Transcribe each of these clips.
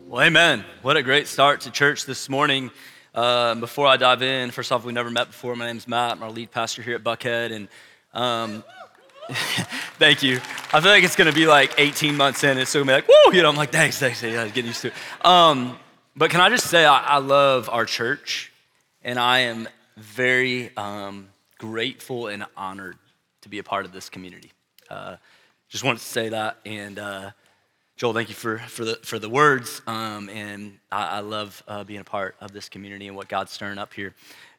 Well, amen. What a great start to church this morning. Before I dive in, first off, we never met before. My name's Matt. I'm our lead pastor here at Buckhead, and thank you. I feel like it's going to be like 18 months in. It's still going to be like, woo, I'm like, thanks. Yeah, getting used to it. But can I just say, I love our church, and I am very grateful and honored to be a part of this community. Just wanted to say that, and Joel, thank you for the words, and I love being a part of this community and what God's stirring up here.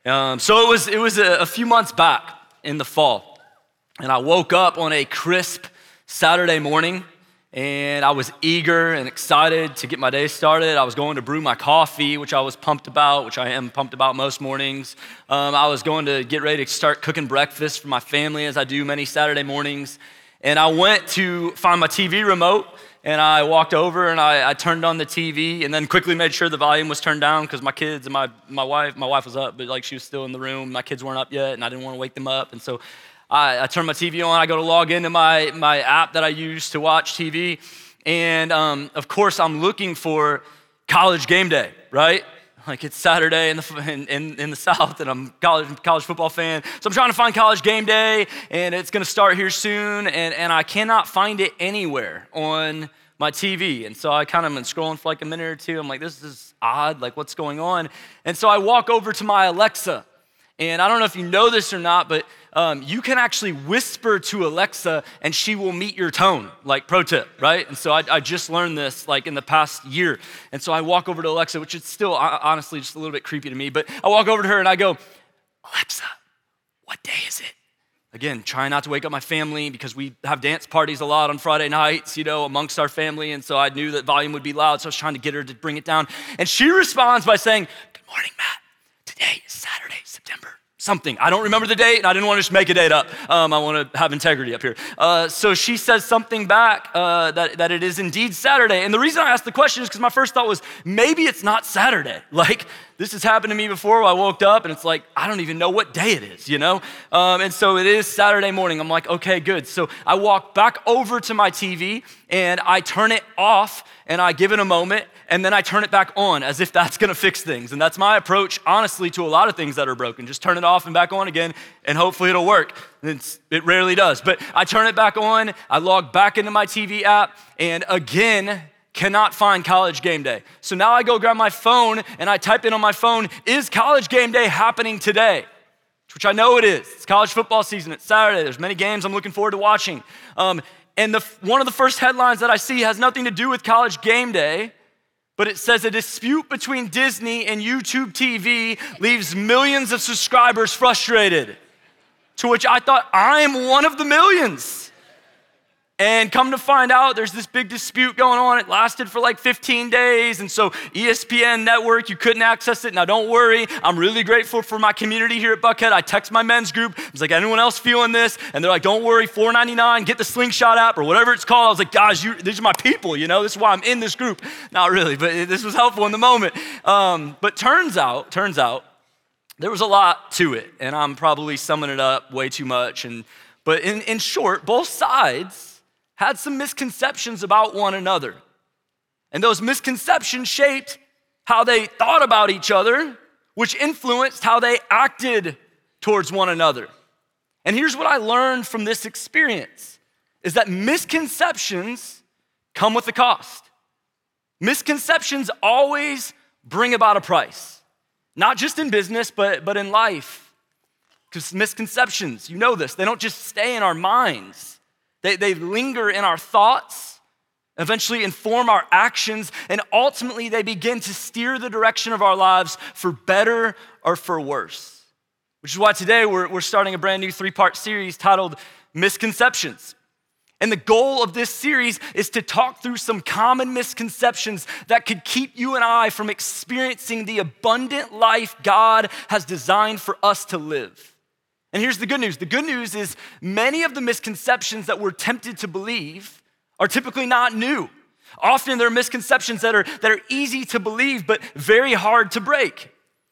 So it was a few months back in the fall, and I woke up on a crisp Saturday morning, and I was eager and excited to get my day started. I was going to brew my coffee, which I was pumped about, which I am pumped about most mornings. I was going to get ready to start cooking breakfast for my family, as I do many Saturday mornings, and I went to find my TV remote. And I walked over and I turned on the TV and then quickly made sure the volume was turned down because my kids and my wife was up, but like she was still in the room. My kids weren't up yet and I didn't want to wake them up. And so I turned my TV on. I go to log into my app that I use to watch TV. And of course I'm looking for College Game Day, right? Like it's Saturday in the South, and I'm a college football fan. So I'm trying to find College Game Day, and it's going to start here soon, and I cannot find it anywhere on my TV. And so I kind of been scrolling for like a minute or two. I'm like, this is odd, like what's going on? And so I walk over to my Alexa, and I don't know if you know this or not, but you can actually whisper to Alexa and she will meet your tone, like pro tip, right? And so I just learned this like in the past year. And so I walk over to Alexa, which is still honestly just a little bit creepy to me, but I walk over to her and I go, Alexa, what day is it? Again, trying not to wake up my family because we have dance parties a lot on Friday nights, amongst our family. And so I knew that volume would be loud, so I was trying to get her to bring it down. And she responds by saying, good morning, Matt. Today is Saturday, September something. I don't remember the date, and I didn't want to just make a date up. I want to have integrity up here. So she says something back that it is indeed Saturday. And the reason I asked the question is because my first thought was, maybe it's not Saturday. Like, this has happened to me before where I woke up, and it's like, I don't even know what day it is, And so it is Saturday morning. I'm like, okay, good. So I walk back over to my TV, and I turn it off, and I give it a moment, and then I turn it back on as if that's gonna fix things. And that's my approach, honestly, to a lot of things that are broken. Just turn it off and back on again, and hopefully it'll work. It rarely does. But I turn it back on, I log back into my TV app, and again, cannot find College Game Day. So now I go grab my phone, and I type in on my phone, is College Game Day happening today? Which I know it is. It's college football season. It's Saturday. There's many games I'm looking forward to watching. And one of the first headlines that I see has nothing to do with College Game Day, but it says a dispute between Disney and YouTube TV leaves millions of subscribers frustrated. To which I thought, I'm one of the millions. And come to find out, there's this big dispute going on. It lasted for like 15 days. And so ESPN Network, you couldn't access it. Now don't worry, I'm really grateful for my community here at Buckhead. I text my men's group. I was like, anyone else feeling this? And they're like, don't worry, $4.99, get the Slingshot app or whatever it's called. I was like, guys, these are my people, This is why I'm in this group. Not really, but this was helpful in the moment. But turns out, there was a lot to it. And I'm probably summing it up way too much. But in short, both sides had some misconceptions about one another. And those misconceptions shaped how they thought about each other, which influenced how they acted towards one another. And here's what I learned from this experience, is that misconceptions come with a cost. Misconceptions always bring about a price, not just in business, but in life. Because misconceptions, you know this, they don't just stay in our minds. They linger in our thoughts, eventually inform our actions, and ultimately they begin to steer the direction of our lives for better or for worse. Which is why today we're starting a brand new 3-part series titled Misconceptions. And the goal of this series is to talk through some common misconceptions that could keep you and I from experiencing the abundant life God has designed for us to live. And here's the good news. The good news is many of the misconceptions that we're tempted to believe are typically not new. Often they're misconceptions that are easy to believe, but very hard to break.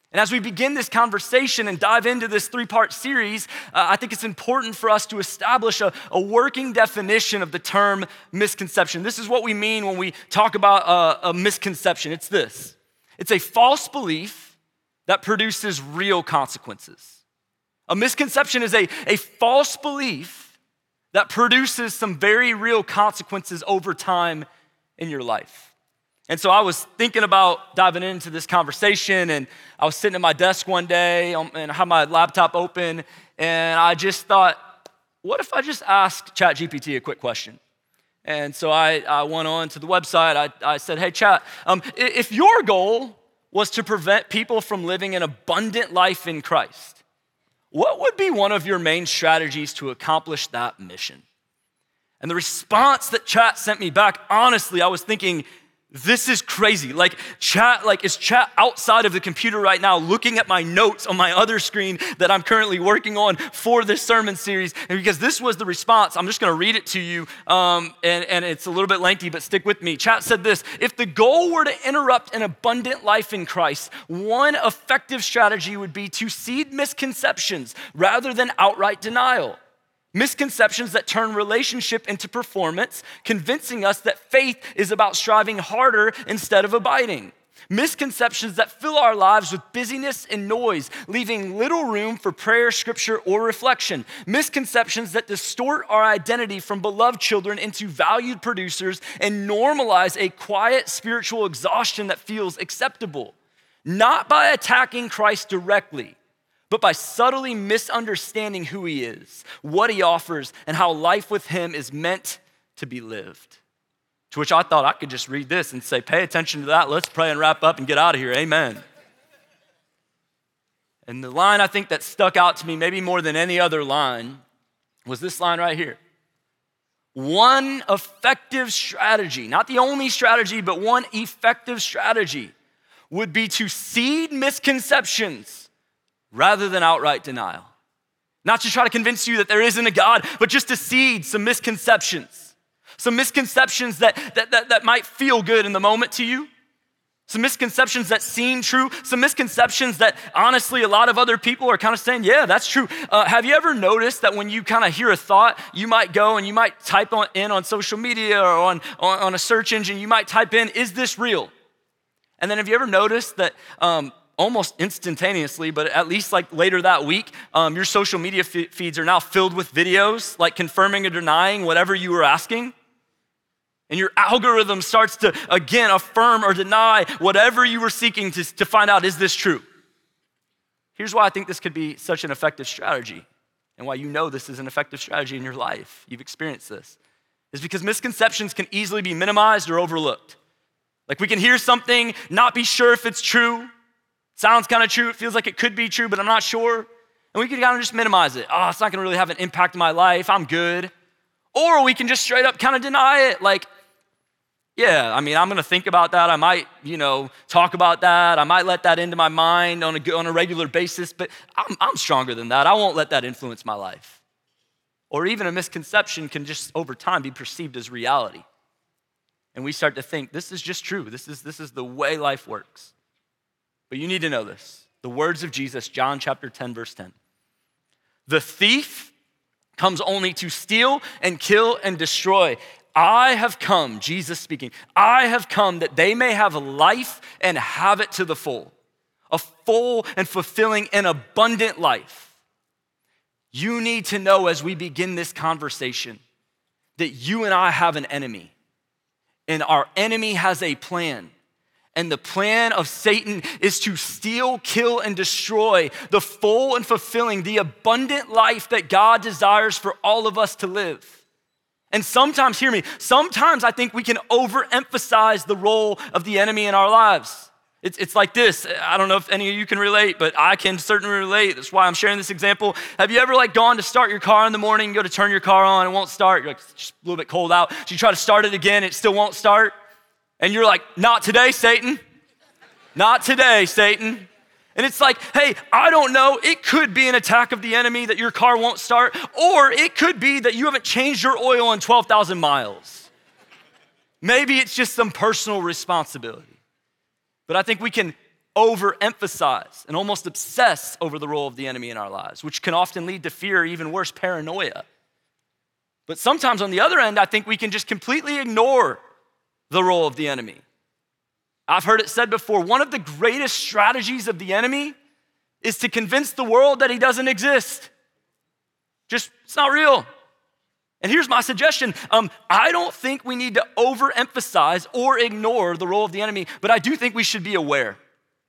And as we begin this conversation and dive into this 3-part series, I think it's important for us to establish a working definition of the term misconception. This is what we mean when we talk about a misconception. It's this. It's a false belief that produces real consequences. A misconception is a false belief that produces some very real consequences over time in your life. And so I was thinking about diving into this conversation, and I was sitting at my desk one day and I had my laptop open, and I just thought, what if I just asked ChatGPT a quick question? And so I went on to the website. I said, hey, Chat, if your goal was to prevent people from living an abundant life in Christ, what would be one of your main strategies to accomplish that mission? And the response that Chat sent me back, honestly, I was thinking, this is crazy. Is Chat outside of the computer right now looking at my notes on my other screen that I'm currently working on for this sermon series? And because this was the response, I'm just gonna read it to you, and it's a little bit lengthy, but stick with me. Chat said this: if the goal were to interrupt an abundant life in Christ, one effective strategy would be to seed misconceptions rather than outright denial. Misconceptions that turn relationship into performance, convincing us that faith is about striving harder instead of abiding. Misconceptions that fill our lives with busyness and noise, leaving little room for prayer, scripture, or reflection. Misconceptions that distort our identity from beloved children into valued producers and normalize a quiet spiritual exhaustion that feels acceptable. Not by attacking Christ directly, but by subtly misunderstanding who he is, what he offers, and how life with him is meant to be lived. To which I thought I could just read this and say, pay attention to that, let's pray and wrap up and get out of here, amen. And the line I think that stuck out to me maybe more than any other line was this line right here. One effective strategy, not the only strategy, but one effective strategy would be to seed misconceptions rather than outright denial. Not to try to convince you that there isn't a God, but just to seed some misconceptions. Some misconceptions that might feel good in the moment to you. Some misconceptions that seem true. Some misconceptions that honestly a lot of other people are kind of saying, yeah, that's true. Have you ever noticed that when you kind of hear a thought, you might go and you might type in on social media or on a search engine, you might type in, is this real? And then have you ever noticed that almost instantaneously, but at least like later that week, your social media feeds are now filled with videos like confirming or denying whatever you were asking. And your algorithm starts to, again, affirm or deny whatever you were seeking to find out, is this true? Here's why I think this could be such an effective strategy and why you know this is an effective strategy in your life. You've experienced this. Is because misconceptions can easily be minimized or overlooked. Like we can hear something, not be sure if it's true. Sounds kind of true, it feels like it could be true, but I'm not sure. And we can kind of just minimize it. Oh, it's not gonna really have an impact in my life, I'm good. Or we can just straight up kind of deny it. Like, yeah, I mean, I'm gonna think about that. I might, talk about that. I might let that into my mind on a regular basis, but I'm stronger than that. I won't let that influence my life. Or even a misconception can just over time be perceived as reality. And we start to think, this is just true. This is the way life works. But you need to know this. The words of Jesus, John chapter 10, verse 10. The thief comes only to steal and kill and destroy. I have come, Jesus speaking, I have come that they may have life and have it to the full. A full and fulfilling and abundant life. You need to know as we begin this conversation that you and I have an enemy. And our enemy has a plan. And the plan of Satan is to steal, kill, and destroy the full and fulfilling, the abundant life that God desires for all of us to live. And sometimes, hear me, sometimes I think we can overemphasize the role of the enemy in our lives. It's like this. I don't know if any of you can relate, but I can certainly relate. That's why I'm sharing this example. Have you ever gone to start your car in the morning, go to turn your car on, it won't start. You're it's just a little bit cold out. So you try to start it again, it still won't start. And you're like, not today, Satan. Not today, Satan. And it's like, hey, I don't know. It could be an attack of the enemy that your car won't start, or it could be that you haven't changed your oil in 12,000 miles. Maybe it's just some personal responsibility. But I think we can overemphasize and almost obsess over the role of the enemy in our lives, which can often lead to fear, or even worse, paranoia. But sometimes on the other end, I think we can just completely ignore the role of the enemy. I've heard it said before, one of the greatest strategies of the enemy is to convince the world that he doesn't exist. Just, it's not real. And here's my suggestion. I don't think we need to overemphasize or ignore the role of the enemy, but I do think we should be aware.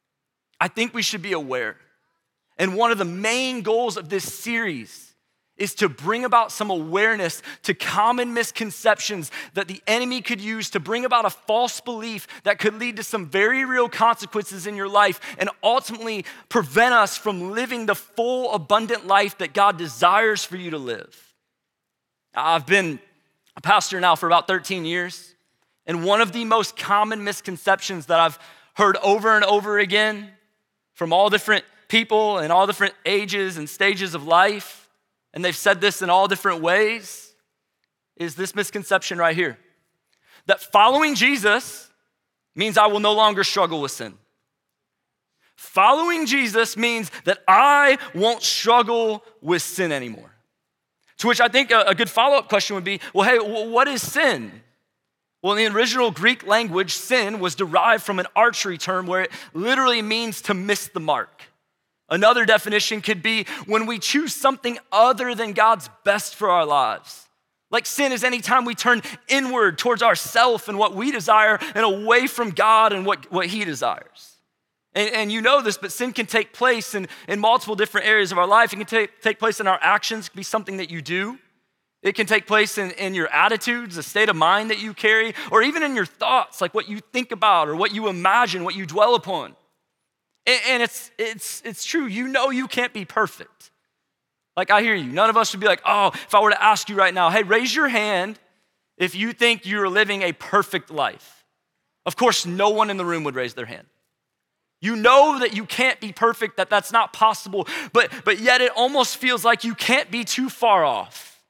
I think we should be aware. And one of the main goals of this series is to bring about some awareness to common misconceptions that the enemy could use to bring about a false belief that could lead to some very real consequences in your life and ultimately prevent us from living the full, abundant life that God desires for you to live. I've been a pastor now for about 13 years, and one of the most common misconceptions that I've heard over and over again from all different people and all different ages and stages of life, and they've said this in all different ways, is this misconception right here. That following Jesus means I will no longer struggle with sin. Following Jesus means that I won't struggle with sin anymore. To which I think a good follow-up question would be, well, hey, what is sin? Well, in the original Greek language, sin was derived from an archery term where it literally means to miss the mark. Another definition could be when we choose something other than God's best for our lives. Like sin is any time we turn inward towards ourself and what we desire and away from God and what he desires. And you know this, but sin can take place in multiple different areas of our life. It can take place in our actions. It can be something that you do. It can take place in your attitudes, the state of mind that you carry, or even in your thoughts, like what you think about or what you imagine, what you dwell upon. And it's true. You know you can't be perfect. Like, I hear you. None of us would be like, oh, if I were to ask you right now, hey, raise your hand if you think you're living a perfect life. Of course, no one in the room would raise their hand. You know that you can't be perfect, that that's not possible, but yet it almost feels like you can't be too far off.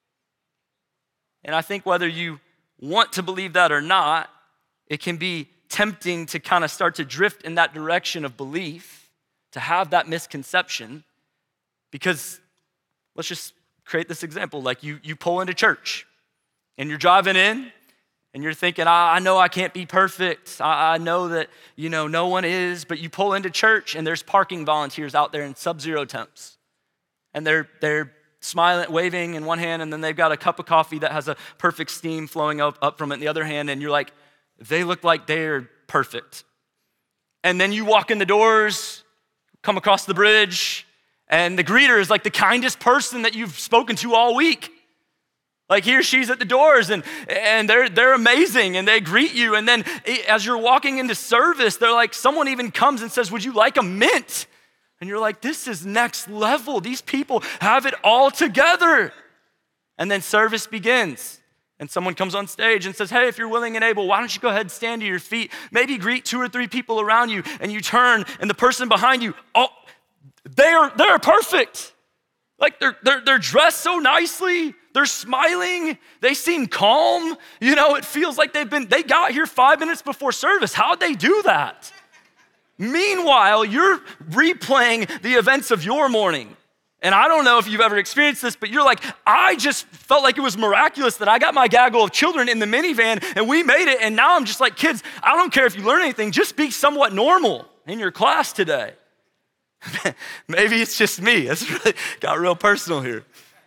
And I think whether you want to believe that or not, it can be tempting to kind of start to drift in that direction of belief, to have that misconception, because let's just create this example. Like you pull into church and you're driving in and you're thinking, I know I can't be perfect. I know that, no one is, but you pull into church and there's parking volunteers out there in sub-zero temps. And they're smiling, waving in one hand, and then they've got a cup of coffee that has a perfect steam flowing up from it in the other hand, and you're like, they look like they're perfect. And then you walk in the doors, come across the bridge, and the greeter is like the kindest person that you've spoken to all week. Like he or she's at the doors, and they're amazing, and they greet you. And then as you're walking into service, they're like, someone even comes and says, would you like a mint? And you're like, this is next level. These people have it all together. And then service begins. And someone comes on stage and says, hey, if you're willing and able, why don't you go ahead and stand to your feet? Maybe greet 2 or 3 people around you, and you turn, and the person behind you, oh, they're perfect. Like they're dressed so nicely. They're smiling. They seem calm. It feels like they got here 5 minutes before service. How'd they do that? Meanwhile, you're replaying the events of your morning. And I don't know if you've ever experienced this, but you're like, I just felt like it was miraculous that I got my gaggle of children in the minivan and we made it. And now I'm just like, kids, I don't care if you learn anything, just be somewhat normal in your class today. Maybe it's just me. It's really got real personal here.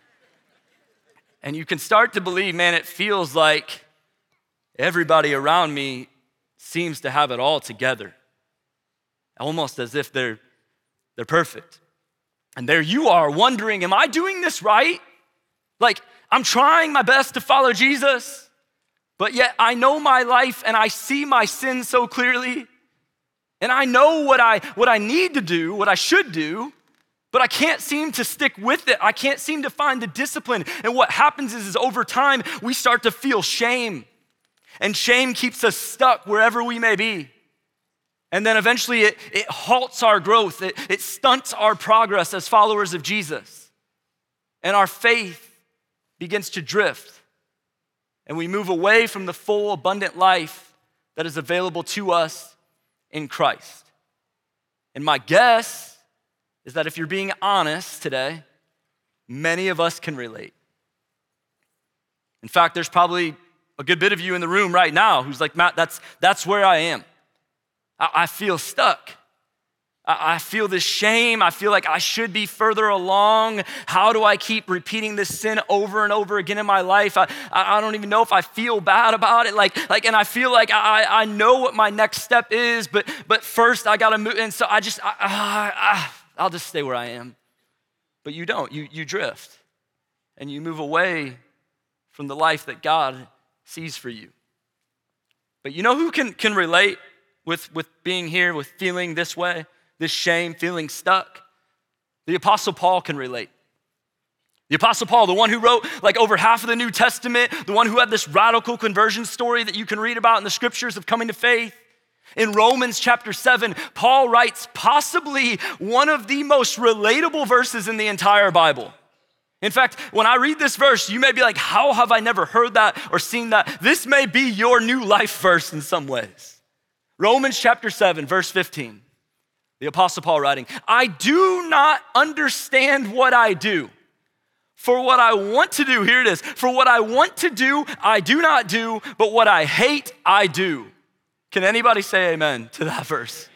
And you can start to believe, man, it feels like everybody around me seems to have it all together. Almost as if they're perfect. And there you are wondering, am I doing this right? Like, I'm trying my best to follow Jesus, but yet I know my life and I see my sin so clearly. And I know what I need to do, what I should do, but I can't seem to stick with it. I can't seem to find the discipline. And what happens is over time, we start to feel shame. And shame keeps us stuck wherever we may be. And then eventually it halts our growth. It stunts our progress as followers of Jesus. And our faith begins to drift. And we move away from the full, abundant life that is available to us in Christ. And my guess is that if you're being honest today, many of us can relate. In fact, there's probably a good bit of you in the room right now who's like, Matt, that's where I am. I feel stuck. I feel this shame. I feel like I should be further along. How do I keep repeating this sin over and over again in my life? I don't even know if I feel bad about it. And I feel like I know what my next step is, but first I gotta move. And so I'll just stay where I am. But you don't. You drift, and you move away from the life that God sees for you. But you know who can relate with being here, with feeling this way? This shame, feeling stuck? The Apostle Paul can relate. The Apostle Paul, the one who wrote like over half of the New Testament, the one who had this radical conversion story that you can read about in the scriptures of coming to faith. In Romans chapter 7, Paul writes possibly one of the most relatable verses in the entire Bible. In fact, when I read this verse, you may be like, how have I never heard that or seen that? This may be your new life verse in some ways. Romans chapter 7, verse 15. The Apostle Paul writing, I do not understand what I do. For what I want to do, here it is. For what I want to do, I do not do, but what I hate, I do. Can anybody say amen to that verse?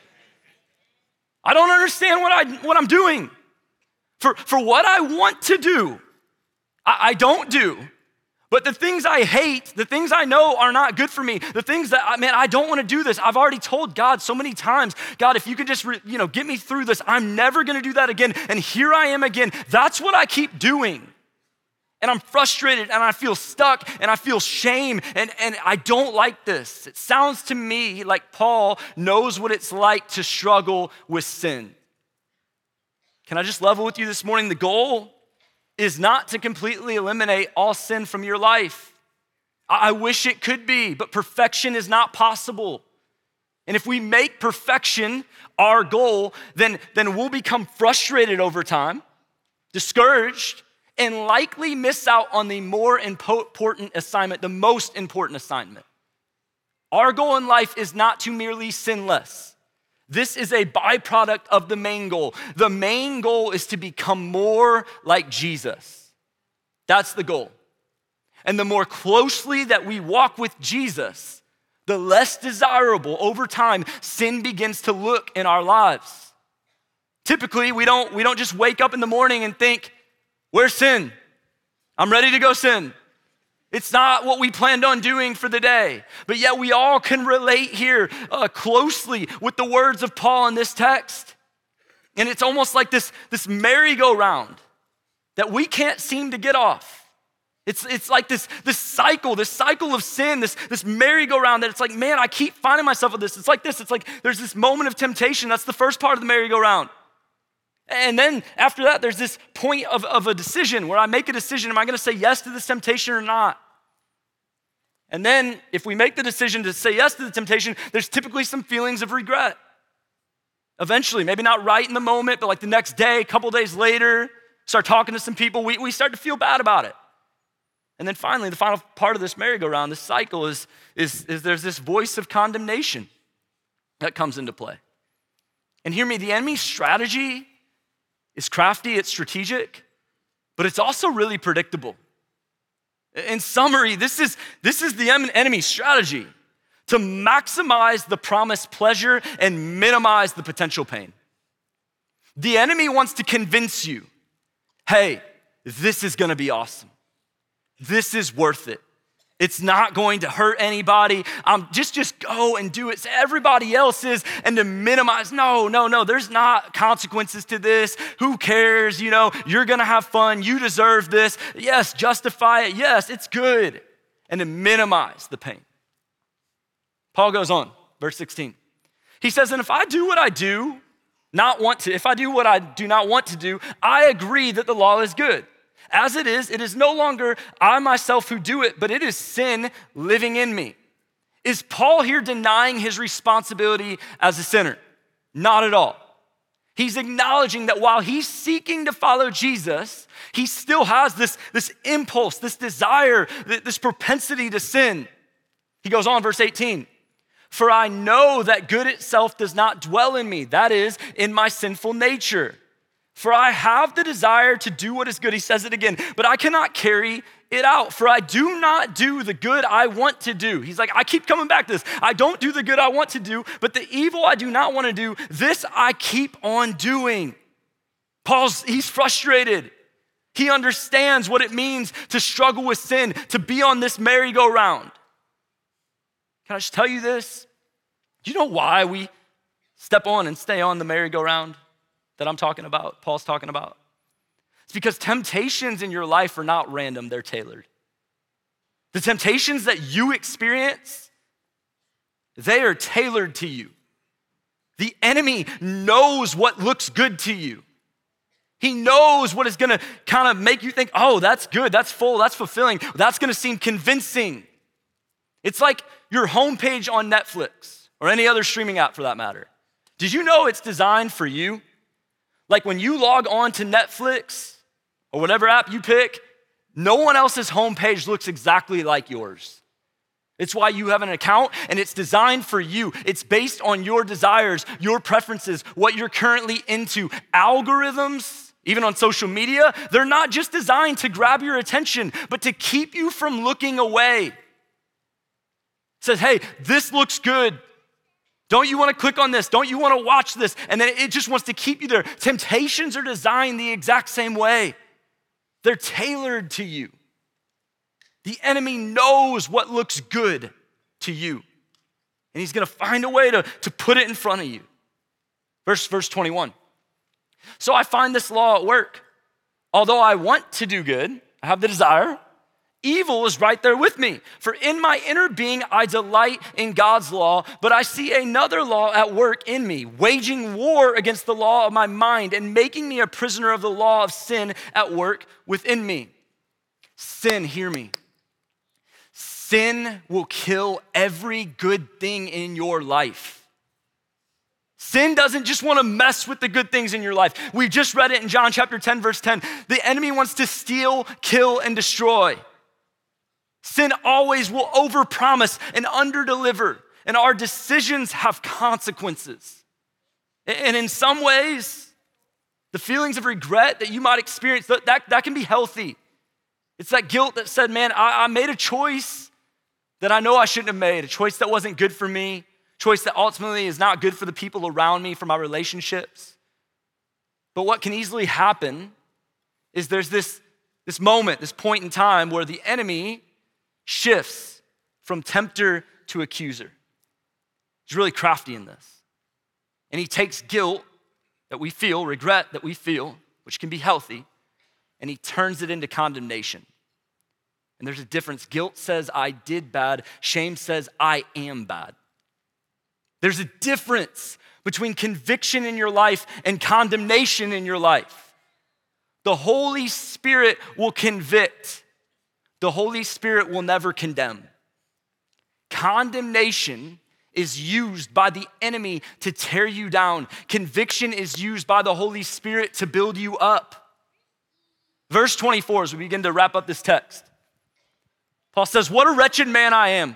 I don't understand what I'm doing. For what I want to do, I don't do. But the things I hate, the things I know are not good for me, the things that, I don't want to do this. I've already told God so many times, God, if you could just, get me through this, I'm never going to do that again. And here I am again. That's what I keep doing. And I'm frustrated and I feel stuck and I feel shame and I don't like this. It sounds to me like Paul knows what it's like to struggle with sin. Can I just level with you this morning? The goal is not to completely eliminate all sin from your life. I wish it could be, but perfection is not possible. And if we make perfection our goal, then we'll become frustrated over time, discouraged, and likely miss out on the more important assignment, the most important assignment. Our goal in life is not to merely sin less. This is a byproduct of the main goal. The main goal is to become more like Jesus. That's the goal. And the more closely that we walk with Jesus, the less desirable over time sin begins to look in our lives. Typically, we don't just wake up in the morning and think, where's sin? I'm ready to go sin. It's not what we planned on doing for the day. But yet we all can relate here closely with the words of Paul in this text. And it's almost like this merry-go-round that we can't seem to get off. It's like this cycle of sin, this merry-go-round that it's like, man, I keep finding myself with this. It's like this. It's like there's this moment of temptation. That's the first part of the merry-go-round. And then after that, there's this point of a decision where I make a decision. Am I going to say yes to this temptation or not? And then if we make the decision to say yes to the temptation, there's typically some feelings of regret. Eventually, maybe not right in the moment, but like the next day, a couple days later, start talking to some people, we start to feel bad about it. And then finally, the final part of this merry-go-round, this cycle is there's this voice of condemnation that comes into play. And hear me, the enemy's strategy is crafty, it's strategic, but it's also really predictable. In summary, this is the enemy's strategy, to maximize the promised pleasure and minimize the potential pain. The enemy wants to convince you, hey, this is gonna be awesome. This is worth it. It's not going to hurt anybody. Just go and do it. Everybody else is, and to minimize, no, there's not consequences to this. Who cares? You're gonna have fun. You deserve this. Yes, justify it. Yes, it's good. And to minimize the pain. Paul goes on, verse 16. He says, and if I do what I do not want to, if I do what I do not want to do, I agree that the law is good. As it is no longer I myself who do it, but it is sin living in me. Is Paul here denying his responsibility as a sinner? Not at all. He's acknowledging that while he's seeking to follow Jesus, he still has this impulse, this desire, this propensity to sin. He goes on, verse 18. For I know that good itself does not dwell in me, that is, in my sinful nature. For I have the desire to do what is good, he says it again, but I cannot carry it out. For I do not do the good I want to do. He's like, I keep coming back to this. I don't do the good I want to do, but the evil I do not want to do, this I keep on doing. He's frustrated. He understands what it means to struggle with sin, to be on this merry-go-round. Can I just tell you this? Do you know why we step on and stay on the merry-go-round that I'm talking about, Paul's talking about? It's because temptations in your life are not random, they're tailored. The temptations that you experience, they are tailored to you. The enemy knows what looks good to you. He knows what is gonna kind of make you think, oh, that's good, that's full, that's fulfilling, that's gonna seem convincing. It's like your homepage on Netflix or any other streaming app for that matter. Did you know it's designed for you? Like when you log on to Netflix or whatever app you pick, no one else's homepage looks exactly like yours. It's why you have an account and it's designed for you. It's based on your desires, your preferences, what you're currently into. Algorithms, even on social media, they're not just designed to grab your attention, but to keep you from looking away. It says, hey, this looks good. Don't you want to click on this? Don't you want to watch this? And then it just wants to keep you there. Temptations are designed the exact same way. They're tailored to you. The enemy knows what looks good to you. And he's going to find a way to put it in front of you. Verse 21. So I find this law at work. Although I want to do good, I have the desire, evil is right there with me. For in my inner being, I delight in God's law, but I see another law at work in me, waging war against the law of my mind and making me a prisoner of the law of sin at work within me. Sin, hear me. Sin will kill every good thing in your life. Sin doesn't just want to mess with the good things in your life. We just read it in John chapter 10, verse 10. The enemy wants to steal, kill, and destroy. Sin always will overpromise and underdeliver, and our decisions have consequences. And in some ways, the feelings of regret that you might experience, that can be healthy. It's that guilt that said, man, I made a choice that I know I shouldn't have made, a choice that wasn't good for me, choice that ultimately is not good for the people around me, for my relationships. But what can easily happen is there's this moment, this point in time where the enemy shifts from tempter to accuser. He's really crafty in this. And he takes guilt that we feel, regret that we feel, which can be healthy, and he turns it into condemnation. And there's a difference. Guilt says, I did bad. Shame says, I am bad. There's a difference between conviction in your life and condemnation in your life. The Holy Spirit will convict. The Holy Spirit will never condemn. Condemnation is used by the enemy to tear you down. Conviction is used by the Holy Spirit to build you up. Verse 24, as we begin to wrap up this text, Paul says, what a wretched man I am.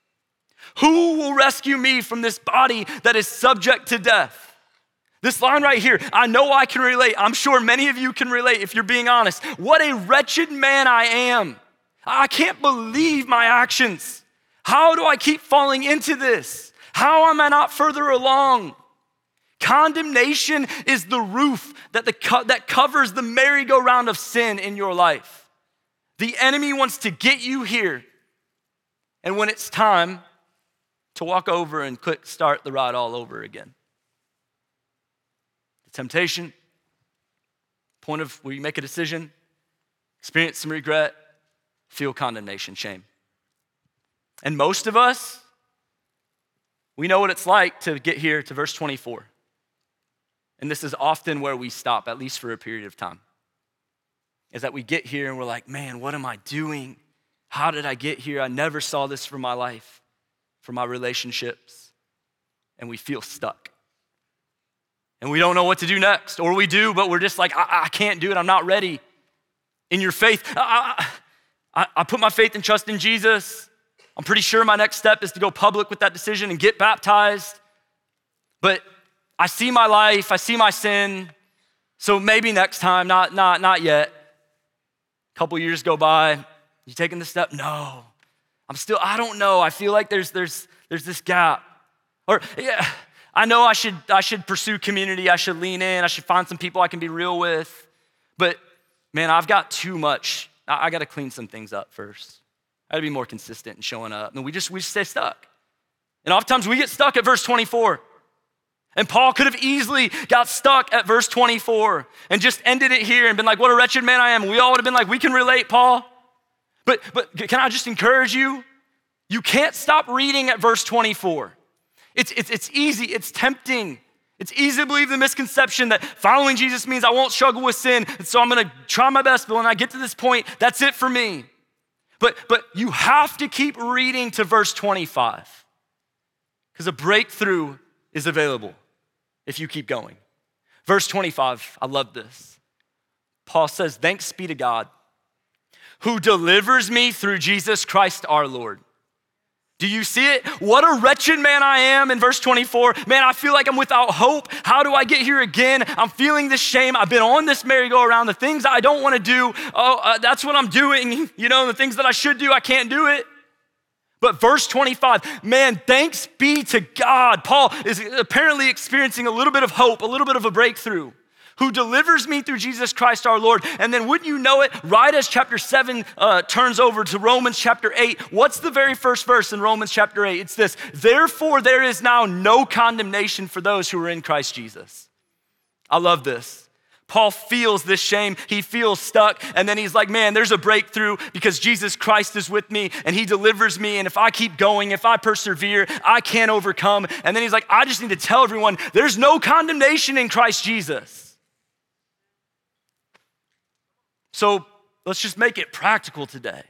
Who will rescue me from this body that is subject to death? This line right here, I know I can relate. I'm sure many of you can relate if you're being honest. What a wretched man I am. I can't believe my actions. How do I keep falling into this? How am I not further along? Condemnation is the roof that covers the merry-go-round of sin in your life. The enemy wants to get you here. And when it's time to walk over and click start the ride all over again. The temptation, point of where you make a decision, experience some regret, feel condemnation, shame. And most of us, we know what it's like to get here to verse 24. And this is often where we stop, at least for a period of time. Is that we get here and we're like, man, what am I doing? How did I get here? I never saw this for my life, for my relationships. And we feel stuck. And we don't know what to do next. Or we do, but we're just like, I can't do it. I'm not ready. In your faith, I put my faith and trust in Jesus. I'm pretty sure my next step is to go public with that decision and get baptized. But I see my life, I see my sin, so maybe next time, not yet. A couple years go by, you taking the step? No, I don't know. I feel like there's this gap. Or yeah, I know I should pursue community, I should lean in, I should find some people I can be real with. But man, I've got too much. I gotta clean some things up first. I gotta be more consistent in showing up. And we just stay stuck. And oftentimes we get stuck at verse 24. And Paul could have easily got stuck at verse 24 and just ended it here and been like, what a wretched man I am. We all would have been like, we can relate, Paul. But can I just encourage you? You can't stop reading at verse 24. It's easy, it's tempting. It's easy to believe the misconception that following Jesus means I won't struggle with sin, and so I'm gonna try my best, but when I get to this point, that's it for me. But you have to keep reading to verse 25 because a breakthrough is available if you keep going. Verse 25, I love this. Paul says, thanks be to God who delivers me through Jesus Christ our Lord. Do you see it? What a wretched man I am in verse 24. Man, I feel like I'm without hope. How do I get here again? I'm feeling this shame. I've been on this merry-go-round. The things I don't want to do, that's what I'm doing. You know, the things that I should do, I can't do it. But verse 25, man, thanks be to God. Paul is apparently experiencing a little bit of hope, a little bit of a breakthrough. Who delivers me through Jesus Christ our Lord. And then wouldn't you know it, right as chapter 7 turns over to Romans chapter 8, what's the very first verse in Romans chapter 8? It's this, therefore there is now no condemnation for those who are in Christ Jesus. I love this. Paul feels this shame, he feels stuck, and then he's like, man, there's a breakthrough because Jesus Christ is with me and he delivers me, and if I keep going, if I persevere, I can overcome. And then he's like, I just need to tell everyone, there's no condemnation in Christ Jesus. So let's just make it practical today.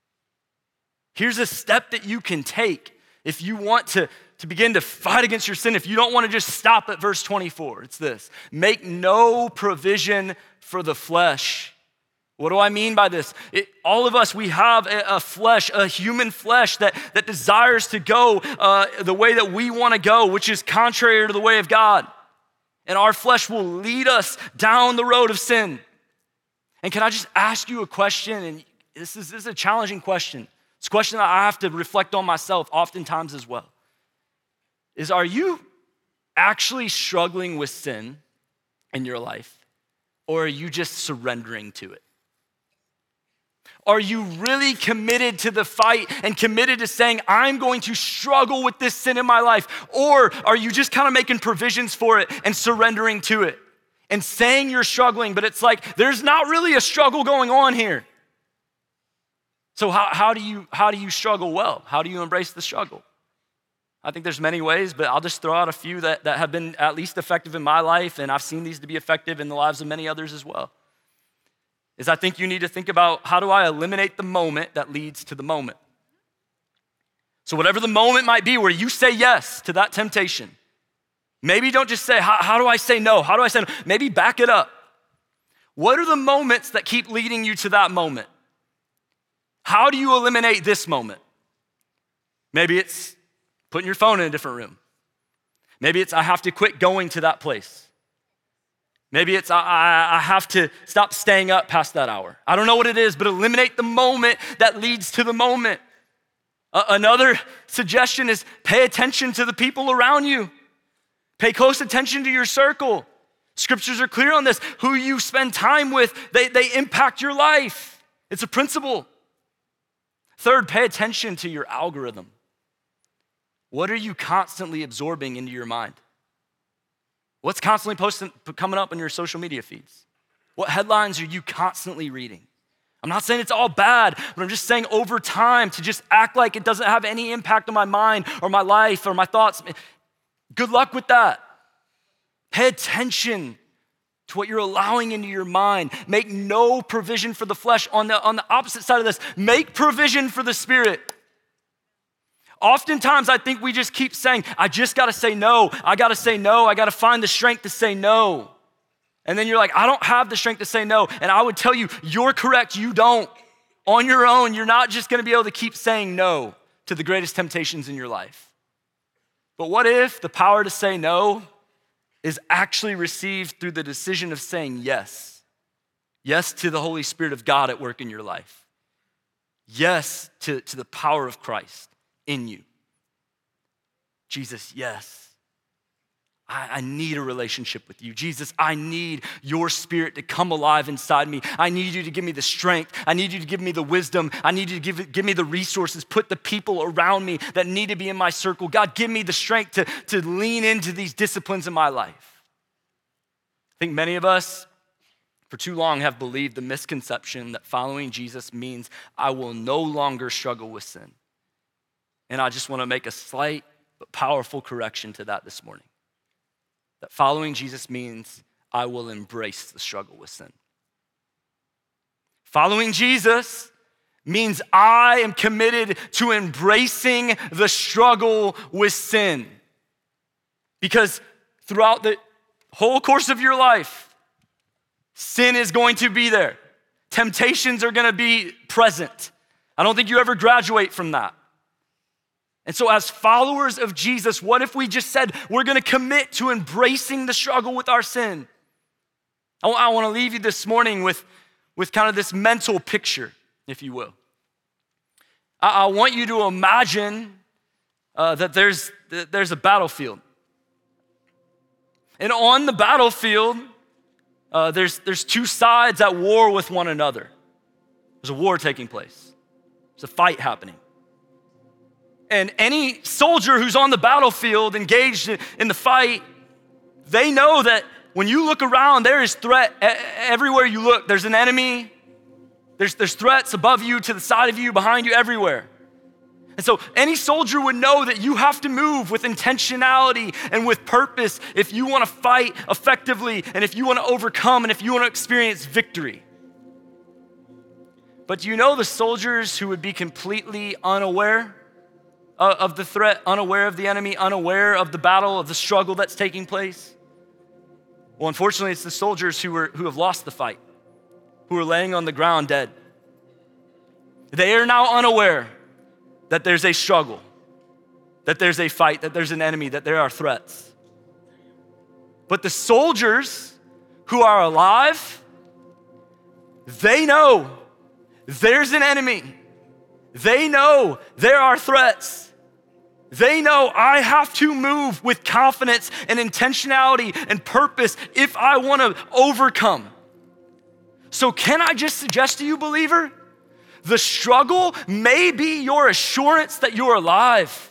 Here's a step that you can take if you want to begin to fight against your sin, if you don't want to just stop at verse 24. It's this: make no provision for the flesh. What do I mean by this? All of us, we have a flesh, a human flesh that desires to go the way that we want to go, which is contrary to the way of God. And our flesh will lead us down the road of sin. And can I just ask you a question? And this is a challenging question. It's a question that I have to reflect on myself oftentimes as well. Are you actually struggling with sin in your life? Or are you just surrendering to it? Are you really committed to the fight and committed to saying, I'm going to struggle with this sin in my life? Or are you just kind of making provisions for it and surrendering to it? And saying you're struggling, but it's like, there's not really a struggle going on here. So how do you struggle well? How do you embrace the struggle? I think there's many ways, but I'll just throw out a few that have been at least effective in my life, and I've seen these to be effective in the lives of many others as well. I think you need to think about, how do I eliminate the moment that leads to the moment? So whatever the moment might be where you say yes to that temptation, maybe don't just say, how do I say no? How do I say no? Maybe back it up. What are the moments that keep leading you to that moment? How do you eliminate this moment? Maybe it's putting your phone in a different room. Maybe it's I have to quit going to that place. Maybe it's I have to stop staying up past that hour. I don't know what it is, but eliminate the moment that leads to the moment. Another suggestion is pay attention to the people around you. Pay close attention to your circle. Scriptures are clear on this. Who you spend time with, they impact your life. It's a principle. Third, pay attention to your algorithm. What are you constantly absorbing into your mind? What's constantly coming up on your social media feeds? What headlines are you constantly reading? I'm not saying it's all bad, but I'm just saying over time to just act like it doesn't have any impact on my mind or my life or my thoughts. Good luck with that. Pay attention to what you're allowing into your mind. Make no provision for the flesh. On the opposite side of this, make provision for the spirit. Oftentimes, I think we just keep saying, I just gotta say no. I gotta say no. I gotta find the strength to say no. And then you're like, I don't have the strength to say no. And I would tell you, you're correct, you don't. On your own, you're not just gonna be able to keep saying no to the greatest temptations in your life. But what if the power to say no is actually received through the decision of saying yes? Yes to the Holy Spirit of God at work in your life. Yes to the power of Christ in you. Jesus, yes. I need a relationship with you. Jesus, I need your Spirit to come alive inside me. I need you to give me the strength. I need you to give me the wisdom. I need you to give me the resources, put the people around me that need to be in my circle. God, give me the strength to lean into these disciplines in my life. I think many of us, for too long, have believed the misconception that following Jesus means I will no longer struggle with sin. And I just want to make a slight but powerful correction to that this morning. That following Jesus means I will embrace the struggle with sin. Following Jesus means I am committed to embracing the struggle with sin. Because throughout the whole course of your life, sin is going to be there. Temptations are going to be present. I don't think you ever graduate from that. And so as followers of Jesus, what if we just said we're gonna commit to embracing the struggle with our sin? I wanna leave you this morning with kind of this mental picture, if you will. I want you to imagine that there's a battlefield. And on the battlefield, there's two sides at war with one another. There's a war taking place. There's a fight happening. And any soldier who's on the battlefield engaged in the fight, they know that when you look around, there is threat everywhere you look. There's an enemy. There's threats above you, to the side of you, behind you, everywhere. And so any soldier would know that you have to move with intentionality and with purpose if you want to fight effectively and if you want to overcome and if you want to experience victory. But do you know the soldiers who would be completely unaware of the threat, unaware of the enemy, unaware of the battle, of the struggle that's taking place? Well, unfortunately, it's the soldiers who have lost the fight, who are laying on the ground dead. They are now unaware that there's a struggle, that there's a fight, that there's an enemy, that there are threats. But the soldiers who are alive, they know there's an enemy. They know there are threats. They know I have to move with confidence and intentionality and purpose if I want to overcome. So can I just suggest to you, believer, the struggle may be your assurance that you're alive.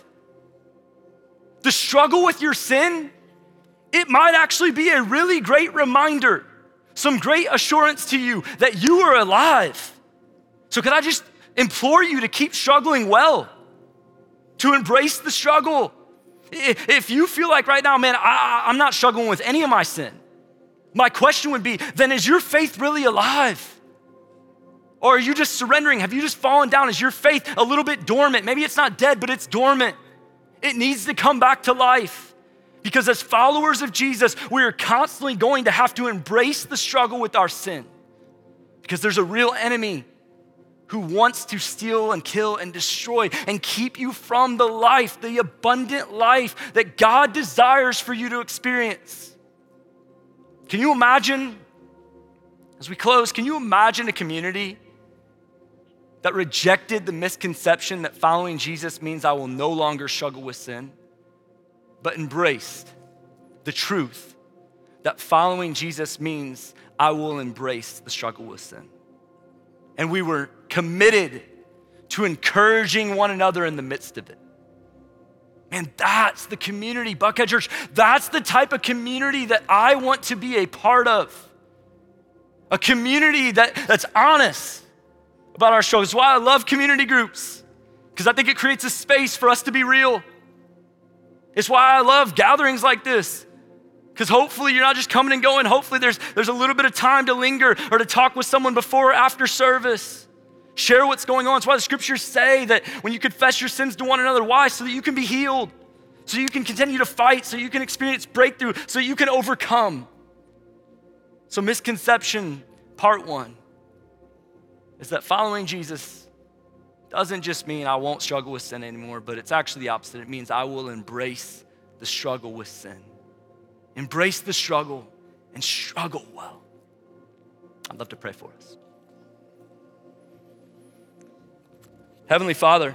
The struggle with your sin, it might actually be a really great reminder, some great assurance to you that you are alive. So can I just implore you to keep struggling well, to embrace the struggle. If you feel like right now, man, I'm not struggling with any of my sin, my question would be, then is your faith really alive? Or are you just surrendering? Have you just fallen down? Is your faith a little bit dormant? Maybe it's not dead, but it's dormant. It needs to come back to life. Because as followers of Jesus, we are constantly going to have to embrace the struggle with our sin. Because there's a real enemy who wants to steal and kill and destroy and keep you from the life, the abundant life that God desires for you to experience. Can you imagine, as we close, can you imagine a community that rejected the misconception that following Jesus means I will no longer struggle with sin, but embraced the truth that following Jesus means I will embrace the struggle with sin? And we were committed to encouraging one another in the midst of it. Man, that's the community, Buckhead Church. That's the type of community that I want to be a part of. A community that's honest about our struggles. That's why I love community groups, because I think it creates a space for us to be real. It's why I love gatherings like this, because hopefully you're not just coming and going. Hopefully there's a little bit of time to linger or to talk with someone before or after service. Share what's going on. That's why the scriptures say that when you confess your sins to one another, why? So that you can be healed, so you can continue to fight, so you can experience breakthrough, so you can overcome. So misconception, part one, is that following Jesus doesn't just mean I won't struggle with sin anymore, but it's actually the opposite. It means I will embrace the struggle with sin. Embrace the struggle and struggle well. I'd love to pray for us. Heavenly Father,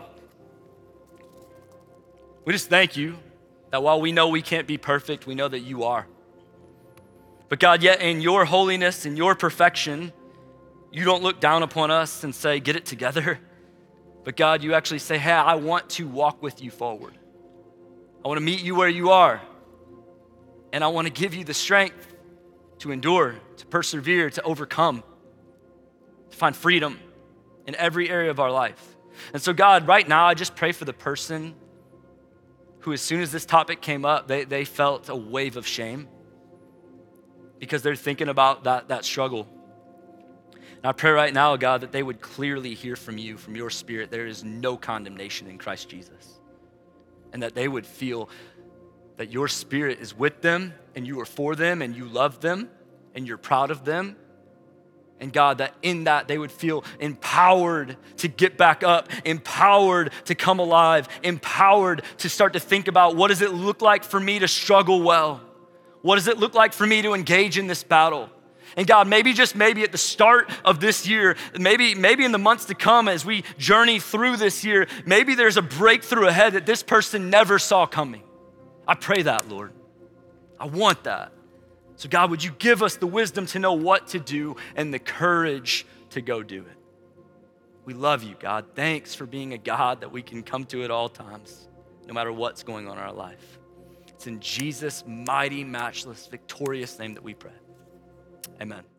we just thank you that while we know we can't be perfect, we know that you are. But God, yet in your holiness and your perfection, you don't look down upon us and say, get it together. But God, you actually say, hey, I want to walk with you forward. I want to meet you where you are. And I want to give you the strength to endure, to persevere, to overcome, to find freedom in every area of our life. And so God, right now, I just pray for the person who, as soon as this topic came up, they felt a wave of shame because they're thinking about that struggle. And I pray right now, God, that they would clearly hear from you, from your Spirit, there is no condemnation in Christ Jesus. And that they would feel that your Spirit is with them and you are for them and you love them and you're proud of them. And God, that in that they would feel empowered to get back up, empowered to come alive, empowered to start to think about what does it look like for me to struggle well? What does it look like for me to engage in this battle? And God, maybe just maybe at the start of this year, maybe in the months to come as we journey through this year, maybe there's a breakthrough ahead that this person never saw coming. I pray that, Lord. I want that. So God, would you give us the wisdom to know what to do and the courage to go do it? We love you, God. Thanks for being a God that we can come to at all times, no matter what's going on in our life. It's in Jesus' mighty, matchless, victorious name that we pray. Amen.